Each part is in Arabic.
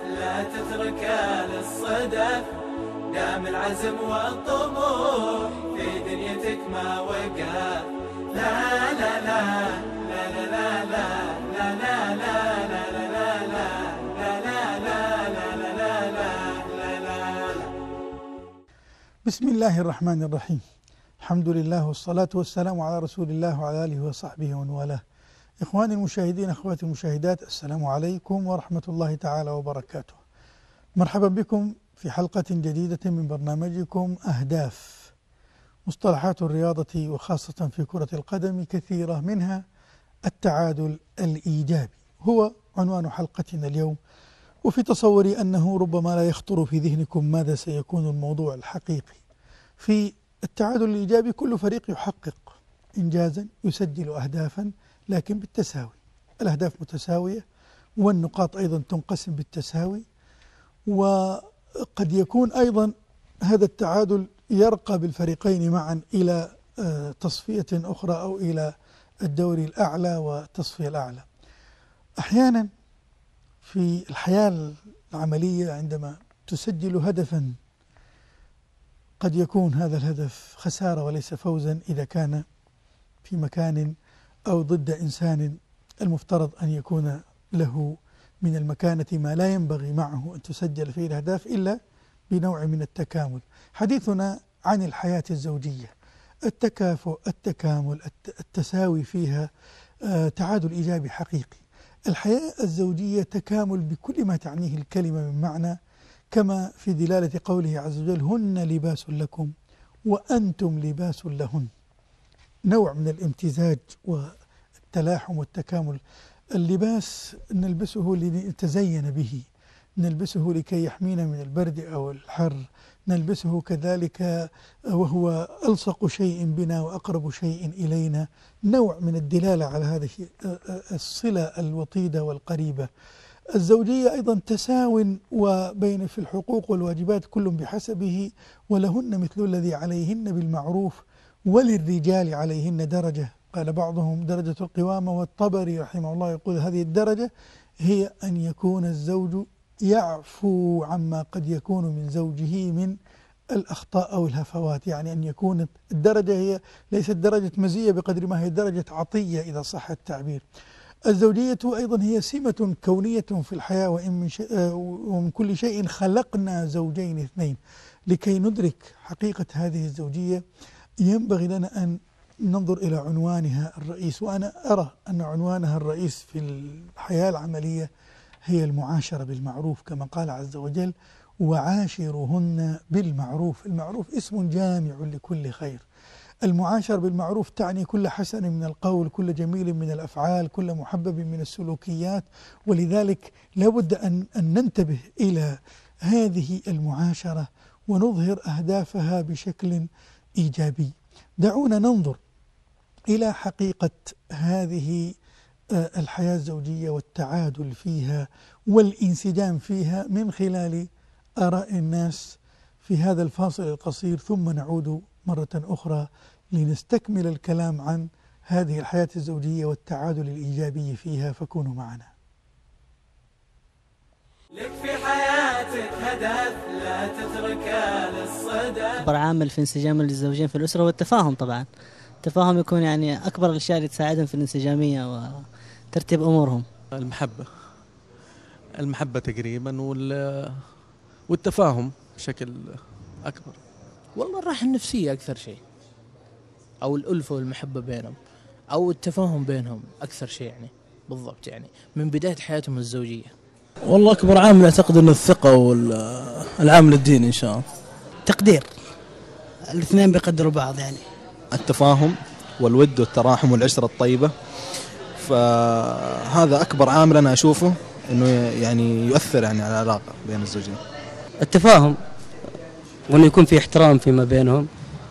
لا تترك للصدف، دام العزم والطموح في دنيتك ما وقف. لا لا لا لا لا لا لا لا لا لا لا لا لا لا لا لا لا. بسم الله الرحمن الرحيم. الحمد لله والصلاة والسلام على رسول الله وعلى آله وصحبه ومن والاه. إخواني المشاهدين، أخواتي المشاهدات، السلام عليكم ورحمة الله تعالى وبركاته. مرحبا بكم في حلقة جديدة من برنامجكم أهداف. مصطلحات الرياضة وخاصة في كرة القدم كثيرة، منها التعادل الإيجابي هو عنوان حلقتنا اليوم. وفي تصوري أنه ربما لا يخطر في ذهنكم ماذا سيكون الموضوع الحقيقي. في التعادل الإيجابي كل فريق يحقق إنجازا، يسجل أهدافا، لكن بالتساوي. الأهداف متساوية والنقاط أيضا تنقسم بالتساوي، وقد يكون أيضا هذا التعادل يرقى بالفريقين معا إلى تصفية أخرى أو إلى الدوري الأعلى والتصفية الأعلى. أحيانا في الحياة العملية عندما تسجل هدفا قد يكون هذا الهدف خسارة وليس فوزا إذا كان في مكان أو ضد إنسان المفترض أن يكون له من المكانة ما لا ينبغي معه أن تسجل فيه الأهداف إلا بنوع من التكامل. حديثنا عن الحياة الزوجية، التكافؤ، التكامل، التساوي فيها تعادل إيجابي حقيقي. الحياة الزوجية تكامل بكل ما تعنيه الكلمة من معنى، كما في دلالة قوله عز وجل: هن لباس لكم وأنتم لباس لهن. نوع من الامتزاج والتلاحم والتكامل. اللباس نلبسه لنتزين به، نلبسه لكي يحمينا من البرد أو الحر، نلبسه كذلك وهو ألصق شيء بنا وأقرب شيء إلينا، نوع من الدلالة على هذه الصلة الوطيدة والقريبة. الزوجية أيضا تساو وبين في الحقوق والواجبات كل بحسبه، ولهن مثل الذي عليهن بالمعروف وللرجال عليهن درجة. قال بعضهم درجة القوامة، والطبري رحمه الله يقول هذه الدرجة هي أن يكون الزوج يعفو عما قد يكون من زوجه من الأخطاء أو الهفوات، يعني أن يكون الدرجة هي ليست درجة مزية بقدر ما هي درجة عطية إذا صح التعبير. الزوجية أيضا هي سمة كونية في الحياة، ومن كل شيء خلقنا زوجين اثنين. لكي ندرك حقيقة هذه الزوجية ينبغي لنا أن ننظر إلى عنوانها الرئيس، وأنا أرى أن عنوانها الرئيس في الحياة العملية هي المعاشرة بالمعروف، كما قال عز وجل: وعاشرهن بالمعروف. المعروف اسم جامع لكل خير. المعاشرة بالمعروف تعني كل حسن من القول، كل جميل من الأفعال، كل محبب من السلوكيات. ولذلك لابد أن ننتبه إلى هذه المعاشرة ونظهر أهدافها بشكل إيجابي. دعونا ننظر إلى حقيقة هذه الحياة الزوجية والتعادل فيها والانسجام فيها من خلال آراء الناس في هذا الفاصل القصير، ثم نعود مرة أخرى لنستكمل الكلام عن هذه الحياة الزوجية والتعادل الإيجابي فيها، فكونوا معنا. لك في حياتك هدف لا تتركه للصدف. أكبر عامل في انسجام الزوجين في الأسرة هو التفاهم. طبعا التفاهم يكون يعني أكبر الأشياء اللي تساعدهم في الانسجامية وترتيب أمورهم. المحبة تقريبا والتفاهم بشكل أكبر. والله الراحة النفسية أكثر شيء، أو الألفة والمحبة بينهم، أو التفاهم بينهم أكثر شيء، يعني بالضبط، يعني من بداية حياتهم الزوجية. والله أكبر عامل أعتقد أنه الثقة والعامل الديني إن شاء الله. تقدير، الاثنين بيقدروا بعض، يعني التفاهم والود والتراحم والعشرة الطيبة. فهذا أكبر عامل أنا أشوفه أنه يعني يؤثر يعني على العلاقة بين الزوجين. التفاهم، وأنه يكون في احترام فيما بينهم.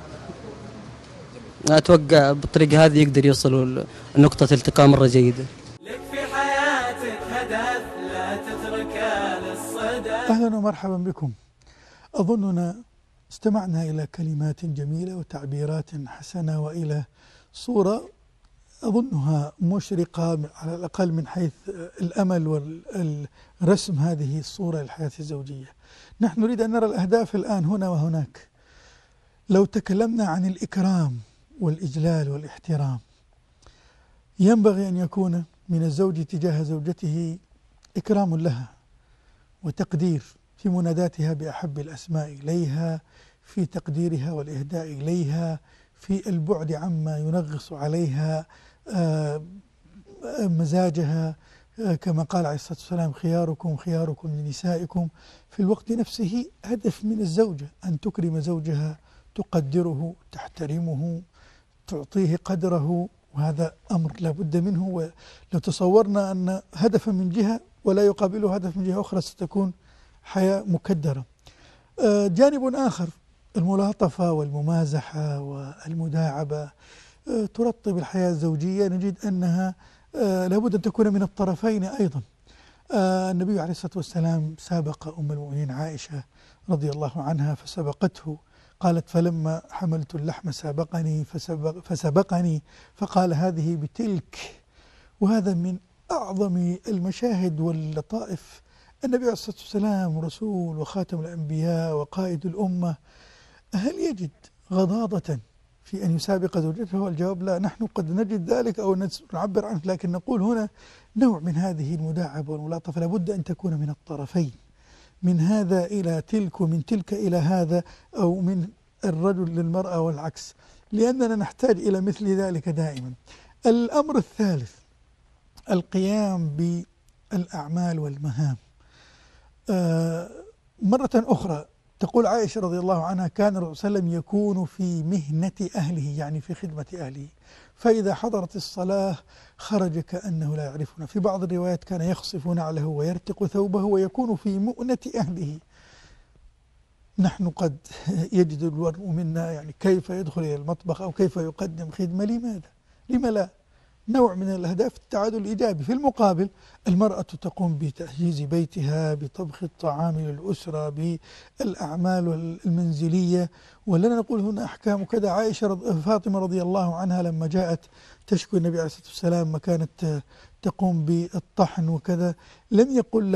أتوقع بالطريقة هذه يقدر يوصلوا لنقطة التقاء مرة جيدة. لك في حياتك هدف لا تتركه للصدف. أهلا ومرحبا بكم. أظننا استمعنا إلى كلمات جميلة وتعبيرات حسنة وإلى صورة أظنها مشرقة على الأقل من حيث الأمل والرسم هذه الصورة للحياة الزوجية. نحن نريد أن نرى الأهداف الآن هنا وهناك. لو تكلمنا عن الإكرام والإجلال والاحترام، ينبغي أن يكون من الزوج تجاه زوجته إكرام لها وتقدير في مناداتها بأحب الأسماء إليها، في تقديرها والإهداء إليها، في البعد عما ينغص عليها مزاجها، كما قال عليه الصلاة والسلام خياركم خياركم لنسائكم. في الوقت نفسه هدف من الزوجة أن تكرم زوجها، تقدره، تحترمه، تعطيه قدره، وهذا أمر لا بد منه. ولو تصورنا أن هدفا من جهة ولا يقابله هدف من جهة أخرى ستكون حياة مكدرة. جانب آخر، الملاطفة والممازحة والمداعبة ترطب الحياة الزوجية، نجد أنها لابد أن تكون من الطرفين أيضا. النبي عليه الصلاة والسلام سابق أم المؤمنين عائشة رضي الله عنها فسبقته، قالت فلما حملت اللحم سابقني فسبقني فقال هذه بتلك. وهذا من أعظم المشاهد واللطائف. النبي عليه الصلاة والسلام رسول وخاتم الأنبياء وقائد الأمة، هل يجد غضاضة في أن يسابق زوجته؟ الجواب لا. نحن قد نجد ذلك أو نعبر عنه، لكن نقول هنا نوع من هذه المداعبة والملاطفة لابد أن تكون من الطرفين، من هذا إلى تلك ومن تلك إلى هذا، أو من الرجل للمرأة والعكس، لأننا نحتاج إلى مثل ذلك دائما. الأمر الثالث القيام بالأعمال والمهام. مرة أخرى تقول عائشة رضي الله عنها كان الرسول صلى الله عليه وسلم يكون في مهنة أهله، يعني في خدمة أهله، فإذا حضرت الصلاة خرج كأنه لا يعرفنا. في بعض الروايات كان يخصف نعله ويرتق ثوبه ويكون في مؤنة أهله. نحن قد يجد المرء منا يعني كيف يدخل إلى المطبخ أو كيف يقدم خدمة. لماذا؟ لما لا؟ نوع من الأهداف التعادل الإيجابي. في المقابل المرأة تقوم بتجهيز بيتها، بطبخ الطعام للأسرة، بالأعمال المنزلية. ولنا نقول هنا أحكام كذا. عائشة فاطمة رضي الله عنها لما جاءت تشكو النبي عليه الصلاة والسلام ما كانت تقوم بالطحن وكذا، لم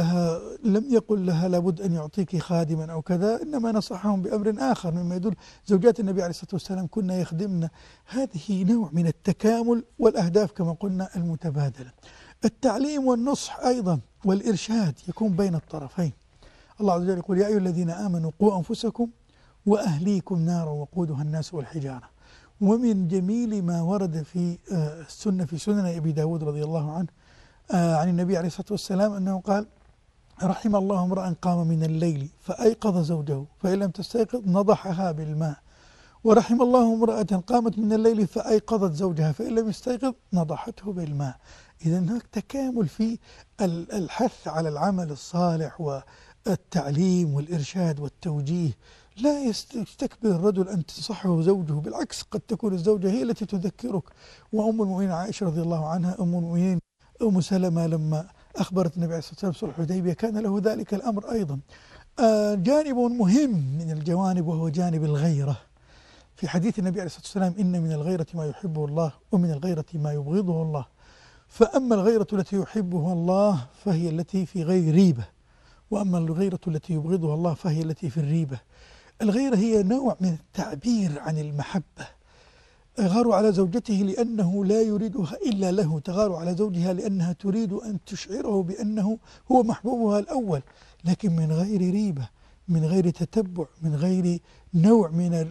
يقل لها لابد أن يعطيك خادما أو كذا، إنما نصحهم بأمر آخر مما يدل زوجات النبي عليه الصلاة والسلام كنا يخدمن. هذه نوع من التكامل والأهداف كما قلنا المتبادلة. التعليم والنصح أيضا والإرشاد يكون بين الطرفين. الله عز وجل يقول يا أيها الذين آمنوا قوا أنفسكم وأهليكم نارا وقودها الناس والحجارة. ومن جميل ما ورد في السنة في سنن أبي داود رضي الله عنه عن النبي عليه الصلاة والسلام أنه قال رحم الله امرأ قام من الليل فأيقظ زوجه فإن لم تستيقظ نضحها بالماء، ورحم الله امرأة قامت من الليل فأيقظت زوجها فإن لم يستيقظ نضحته بالماء. إذا هناك تكامل في الحث على العمل الصالح والتعليم والإرشاد والتوجيه. لا يستكبر الرجل أن تنصحه زوجه، بالعكس قد تكون الزوجة هي التي تذكرك. وأم المؤمنين عائشة رضي الله عنها، أم المؤمنين أم سلمة لما أخبرت النبي عليه الصلاة والسلام صلح الحديبية كان له ذلك الأمر أيضا. جانب مهم من الجوانب وهو جانب الغيرة. في حديث النبي عليه الصلاة والسلام إن من الغيرة ما يحبه الله ومن الغيرة ما يبغضه الله، فأما الغيرة التي يحبها الله فهي التي في غير ريبة، وأما الغيرة التي يبغضها الله فهي التي في الريبة. الغيرة هي نوع من التعبير عن المحبة. تغار على زوجته لأنه لا يريدها إلا له، تغار على زوجها لأنها تريد أن تشعره بأنه هو محبوبها الأول، لكن من غير ريبة، من غير تتبع، من غير نوع من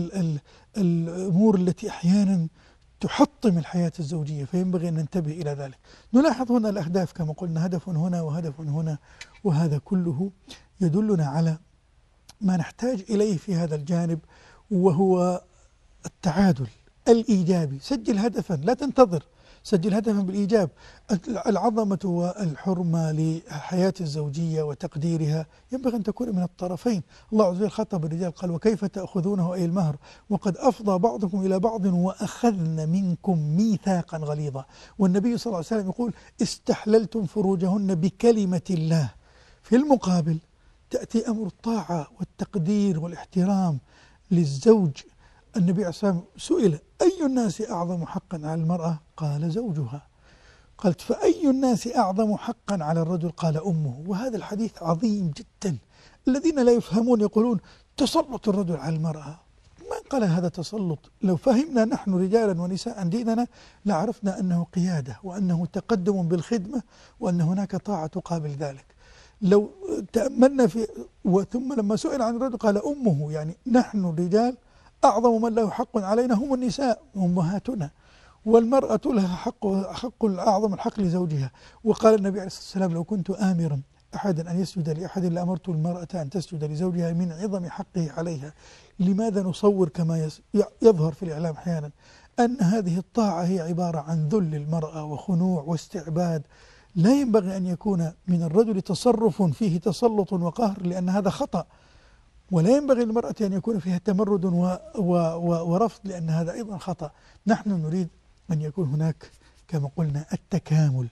الأمور التي أحيانا تحطم الحياة الزوجية. فينبغي أن ننتبه إلى ذلك. نلاحظ هنا الأهداف كما قلنا، هدف هنا وهدف هنا، وهذا كله يدلنا على ما نحتاج إليه في هذا الجانب، وهو التعادل الإيجابي. سجل هدفا، لا تنتظر، سجل هدفا بالإيجاب. العظمة والحرمة لحياة الزوجية وتقديرها ينبغي أن تكون من الطرفين. الله عز وجل خاطب الرجال قال وكيف تأخذونه أي المهر وقد أفضى بعضكم إلى بعض وأخذن منكم ميثاقا غليظا. والنبي صلى الله عليه وسلم يقول استحللتم فروجهن بكلمة الله. في المقابل تأتي أمر الطاعة والتقدير والاحترام للزوج النبي عليه الصلاة والسلام سئل أي الناس أعظم حقا على المرأة؟ قال زوجها. قالت فأي الناس أعظم حقا على الرجل؟ قال أمه. وهذا الحديث عظيم جدا. الذين لا يفهمون يقولون تسلط الرجل على المرأة. ما قال هذا تسلط. لو فهمنا نحن رجالا ونساء ديننا لعرفنا أنه قيادة، وأنه تقدم بالخدمة، وأن هناك طاعة تقابل ذلك. لو تأملنا ثم لما سئل عن الرجل قال أمه، يعني نحن الرجال أعظم من له حق علينا هم النساء أمهاتنا، والمرأة لها حق أعظم الحق لزوجها. وقال النبي عليه الصلاة والسلام لو كنت آمرا أحدا أن يسجد لأحد لأمرت المرأة أن تسجد لزوجها من عظم حقه عليها. لماذا نصور كما يظهر في الإعلام أحيانا أن هذه الطاعة هي عبارة عن ذل المرأة وخنوع واستعباد؟ لا ينبغي أن يكون من الرجل تصرف فيه تسلط وقهر، لأن هذا خطأ. ولا ينبغي للمرأة أن يكون فيها تمرد ورفض، لأن هذا أيضا خطأ. نحن نريد أن يكون هناك كما قلنا التكامل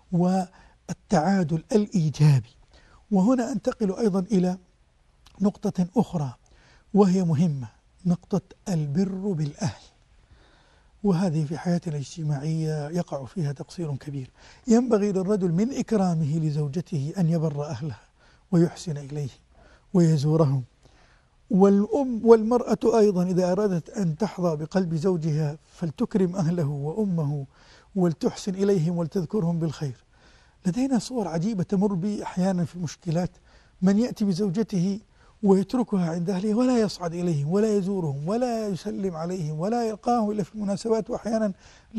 والتعادل الإيجابي. وهنا أنتقل أيضا إلى نقطة أخرى وهي مهمة، نقطة البر بالأهل. وهذه في حياتنا الاجتماعية يقع فيها تقصير كبير. ينبغي للرجل من إكرامه لزوجته أن يبر أهلها ويحسن إليهم ويزورهم. والأم والمرأة أيضا إذا أرادت أن تحظى بقلب زوجها فلتكرم أهله وأمه ولتحسن إليهم ولتذكرهم بالخير. لدينا صور عجيبة تمر بي أحيانا في المشكلات، من يأتي بزوجته ويتركها عند أهله ولا يصعد إليهم ولا يزورهم ولا يسلم عليهم ولا يلقاهم إلا في المناسبات. وأحيانا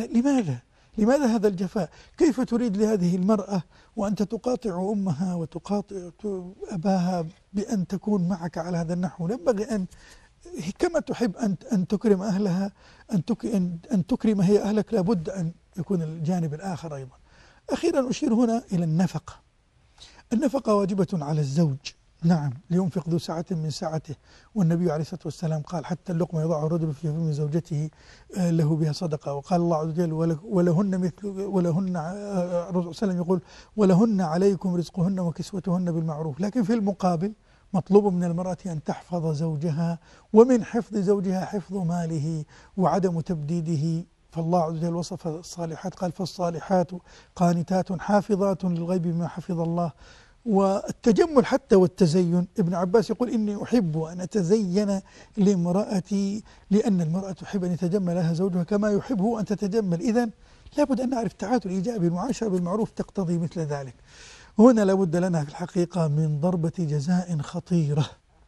لماذا هذا الجفاء؟ كيف تريد لهذه المرأة وأنت تقاطع أمها وتقاطع أباها بأن تكون معك على هذا النحو؟ ينبغي أن كما تحب أن تكرم أهلها أن تكرم هي أهلك، لابد أن يكون الجانب الآخر أيضا. أخيرا أشير هنا إلى النفقة. النفقة واجبة على الزوج، نعم، لينفق ذو سعة من سعته. والنبي عليه الصلاة والسلام قال حتى اللقمة يضعها الرجل في فم زوجته له بها صدقة. وقال الله عز وجل ولهن الرسول صلى الله عليه وسلم يقول ولهن عليكم رزقهن وكسوتهن بالمعروف. لكن في المقابل مطلوب من المرأة أن تحفظ زوجها، ومن حفظ زوجها حفظ ماله وعدم تبديده. فالله عز وجل وصف الصالحات قال فالصالحات قانتات حافظات للغيب بما حفظ الله. والتجمل حتى والتزين، ابن عباس يقول إني أحب أن أتزين لامرأتي، لأن المرأة تحب أن يتجمل لها زوجها كما يحبه أن تتجمل. إذن لابد أن نعرف تعادل إيجابي. المعاشرة بالمعروف تقتضي مثل ذلك. هنا لابد لنا في الحقيقة من ضربة جزاء خطيرة،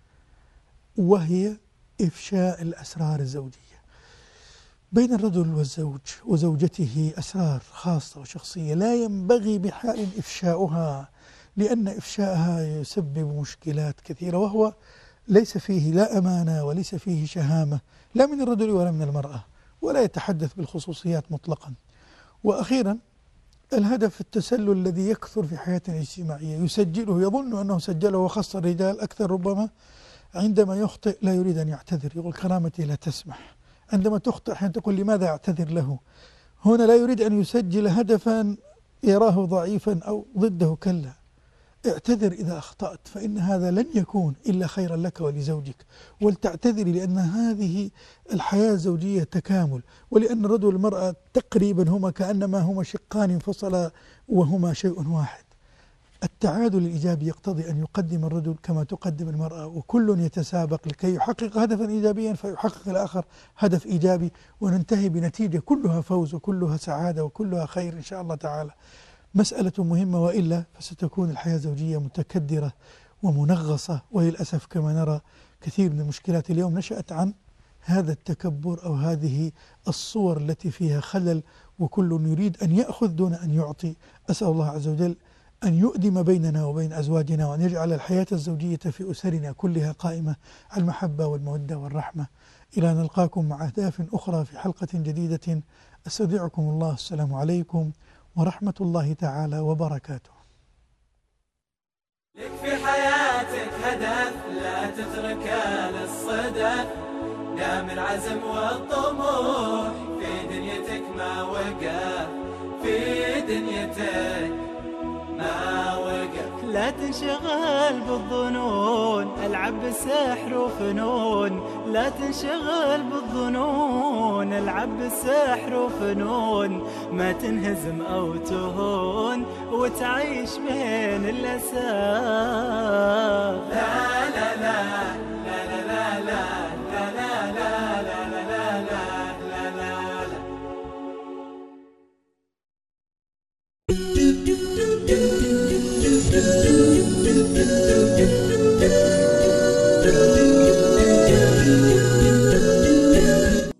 وهي إفشاء الأسرار الزوجية. بين الرجل والزوج وزوجته أسرار خاصة وشخصية لا ينبغي بحال إفشاؤها، لأن إفشاءها يسبب مشكلات كثيرة، وهو ليس فيه لا أمانة وليس فيه شهامة لا من الرجل ولا من المرأة، ولا يتحدث بالخصوصيات مطلقا. وأخيرا الهدف التسلل الذي يكثر في حياتنا الاجتماعية، يسجله يظن أنه سجله وخص الرجال أكثر، ربما عندما يخطئ لا يريد أن يعتذر، يقول كرامتي لا تسمح. عندما تخطئ حين تقول لماذا أعتذر له؟ هنا لا يريد أن يسجل هدفا يراه ضعيفا أو ضده، كلا، اعتذر إذا أخطأت، فإن هذا لن يكون إلا خيرا لك ولزوجك. ولتعتذري لأن هذه الحياة الزوجية تكامل، ولأن الرجل والمرأة تقريبا هما كأنما هما شقان انفصلا وهما شيء واحد. التعادل الإيجابي يقتضي أن يقدم الرجل كما تقدم المرأة، وكل يتسابق لكي يحقق هدفا إيجابيا فيحقق الآخر هدف إيجابي، وننتهي بنتيجة كلها فوز وكلها سعادة وكلها خير إن شاء الله تعالى. مسألة مهمة، وإلا فستكون الحياة الزوجية متكدرة ومنغصة. وللأسف كما نرى كثير من المشكلات اليوم نشأت عن هذا التكبر أو هذه الصور التي فيها خلل، وكل يريد أن يأخذ دون أن يعطي. أسأل الله عز وجل أن يؤدم بيننا وبين أزواجنا، وأن يجعل الحياة الزوجية في أسرنا كلها قائمة على المحبة والمودة والرحمة. إلى أن نلقاكم مع أهداف أخرى في حلقة جديدة، أستودعكم الله. السلام عليكم ورحمة الله تعالى وبركاته. لك في حياتك هدف لا تتركه للصدف، دام العزم والطموح في دنيتك ما وقف، في دنيتك ما وقف. لا تنشغل بالظنون العب بالسحر وفنون، لا تنشغل بالظنون. العب بالسحر وفنون، ما تنهزم أو تهون، وتعيش بين الأسى. لا لا لا